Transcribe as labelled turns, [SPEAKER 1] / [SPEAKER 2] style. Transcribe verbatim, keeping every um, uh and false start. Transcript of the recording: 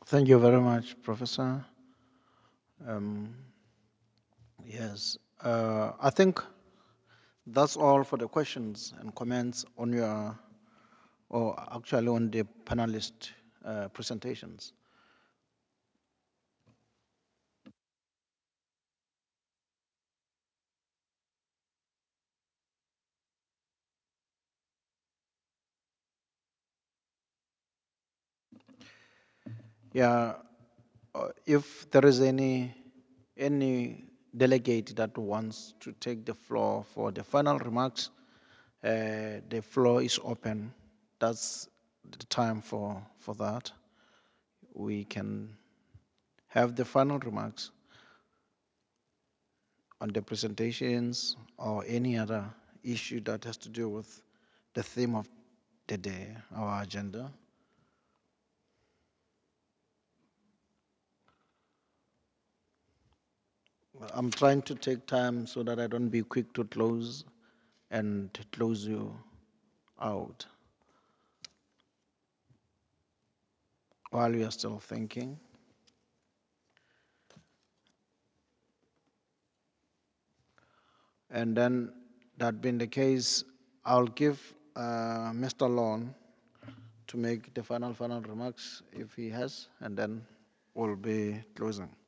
[SPEAKER 1] Thank you very much, Professor. Um, yes, uh, I think that's all for the questions and comments on your, or actually on the panelist uh, presentations. Yeah, uh, if there is any any delegate that wants to take the floor for the final remarks, uh, the floor is open. That's the time for for that. We can have the final remarks on the presentations or any other issue that has to do with the theme of the day, our agenda. I'm trying to take time so that I don't be quick to close and close you out while you are still thinking. And then, that being the case, I'll give uh, mister Lon to make the final, final remarks if he has, and then we'll be closing.